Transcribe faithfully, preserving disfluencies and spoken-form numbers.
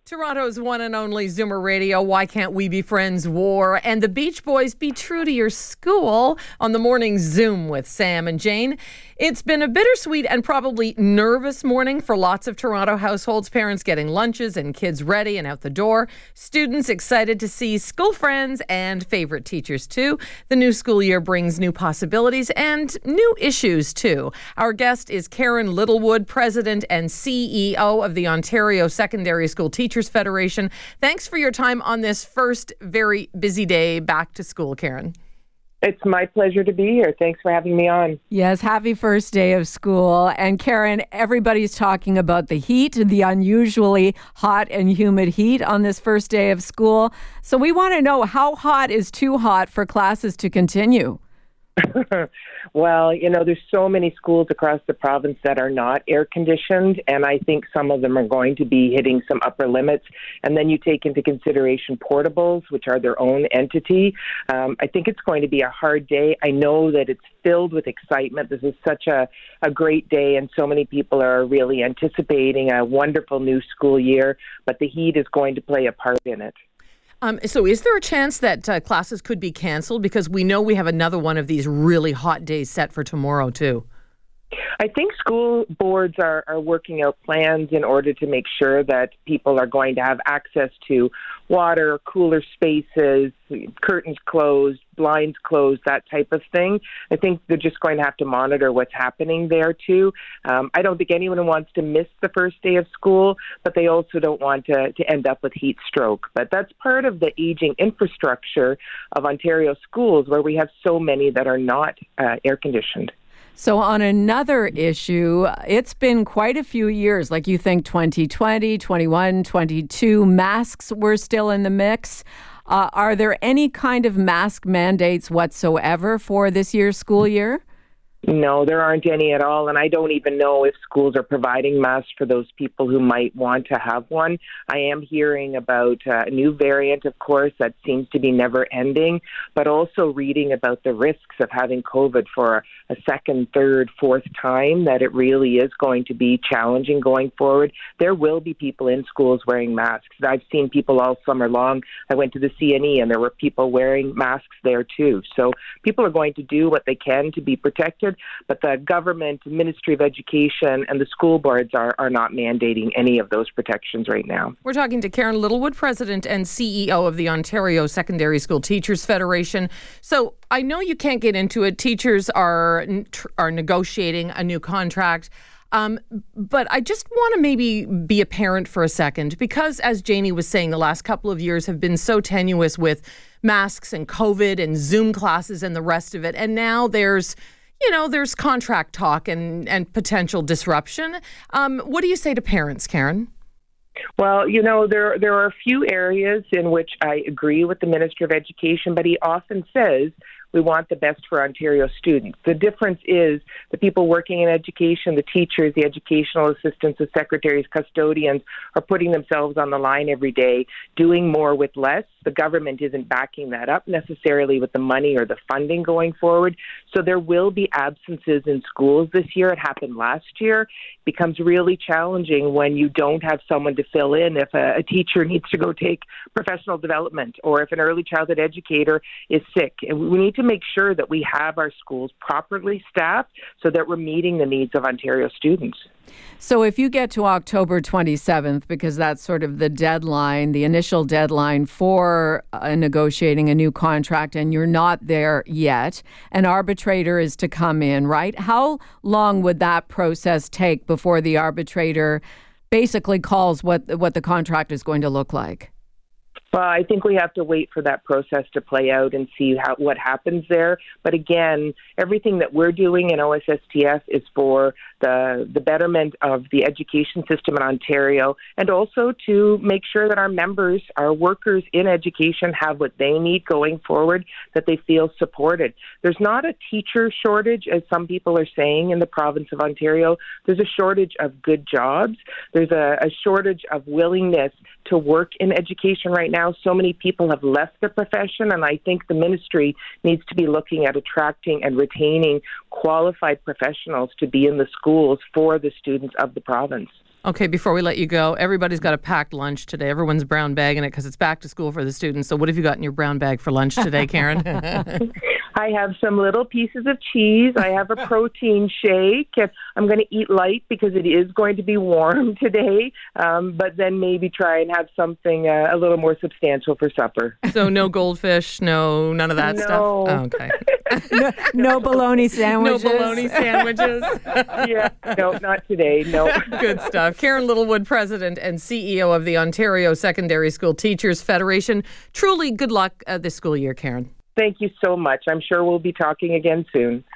Toronto's one and only Zoomer Radio, Why Can't We Be Friends War, and the Beach Boys, Be True to Your School on the morning Zoom with Sam and Jane. It's been a bittersweet and probably nervous morning for lots of Toronto households, parents getting lunches and kids ready and out the door, students excited to see school friends and favorite teachers too. The new school year brings new possibilities and new issues too. Our guest is Karen Littlewood, President and C E O of the Ontario Secondary School Teachers Federation. Thanks for your time on this first very busy day back to school, Karen. It's my pleasure to be here. Thanks for having me on. Yes, happy first day of school. And Karen, everybody's talking about the heat, the unusually hot and humid heat on this first day of school. So we want to know, how hot is too hot for classes to continue? Well, you know, there's so many schools across the province that are not air conditioned, and I think some of them are going to be hitting some upper limits. And then you take into consideration portables, which are their own entity. Um, I think it's going to be a hard day. I know that it's filled with excitement. This is such a, a great day, and so many people are really anticipating a wonderful new school year, but the heat is going to play a part in it. Um, so is there a chance that uh, classes could be canceled? Because we know we have another one of these really hot days set for tomorrow, too. I think school boards are, are working out plans in order to make sure that people are going to have access to water, cooler spaces, curtains closed, blinds closed, that type of thing. I think they're just going to have to monitor what's happening there, too. Um, I don't think anyone wants to miss the first day of school, but they also don't want to, to end up with heat stroke. But that's part of the aging infrastructure of Ontario schools, where we have so many that are not uh, air-conditioned. So on another issue, it's been quite a few years, like you think twenty twenty, twenty-one, twenty-two, masks were still in the mix. Uh, are there any kind of mask mandates whatsoever for this year's school year? No, there aren't any at all, and I don't even know if schools are providing masks for those people who might want to have one. I am hearing about uh, a new variant, of course, that seems to be never ending, but also reading about the risks of having COVID for a second, third, fourth time, that it really is going to be challenging going forward. There will be people in schools wearing masks. I've seen people all summer long. I went to the C N E, and there were people wearing masks there too. So people are going to do what they can to be protected. But the government, Ministry of Education, and the school boards are, are not mandating any of those protections right now. We're talking to Karen Littlewood, President and C E O of the Ontario Secondary School Teachers Federation. So I know you can't get into it. Teachers are, are negotiating a new contract. Um, but I just want to maybe be a parent for a second, because as Janie was saying, the last couple of years have been so tenuous with masks and COVID and Zoom classes and the rest of it. And now there's You know, there's contract talk and, and potential disruption. Um, what do you say to parents, Karen? Well, you know, there there are a few areas in which I agree with the Minister of Education, but he often says we want the best for Ontario students. The difference is the people working in education, the teachers, the educational assistants, the secretaries, custodians are putting themselves on the line every day, doing more with less. The government isn't backing that up necessarily with the money or the funding going forward. So there will be absences in schools this year. It happened last year. It becomes really challenging when you don't have someone to fill in if a, a teacher needs to go take professional development, or if an early childhood educator is sick. And we need to make sure that we have our schools properly staffed so that we're meeting the needs of Ontario students. So if you get to October twenty-seventh, because that's sort of the deadline, the initial deadline for uh, negotiating a new contract, and you're not there yet, an arbitrator is to come in, right? How long would that process take before the arbitrator basically calls what what the contract is going to look like? Well, I think we have to wait for that process to play out and see how, what happens there. But again, everything that we're doing in O S S T F is for the the betterment of the education system in Ontario, and also to make sure that our members, our workers in education, have what they need going forward, that they feel supported. There's not a teacher shortage, as some people are saying, in the province of Ontario. There's a shortage of good jobs. There's a, a shortage of willingness to work in education right now. So many people have left the profession, and I think the ministry needs to be looking at attracting and retaining qualified professionals to be in the schools for the students of the province. Okay, before we let you go, everybody's got a packed lunch today. Everyone's brown bagging it because it's back to school for the students. So what have you got in your brown bag for lunch today, Karen? I have some little pieces of cheese. I have a protein shake. I'm going to eat light because it is going to be warm today, um, but then maybe try and have something uh, a little more substantial for supper. So no goldfish, no none of that no. stuff? Oh, okay. no, no bologna sandwiches? No bologna sandwiches? Yeah, no, not today, no. Good stuff. Karen Littlewood, President and C E O of the Ontario Secondary School Teachers Federation. Truly good luck uh, this school year, Karen. Thank you so much. I'm sure we'll be talking again soon.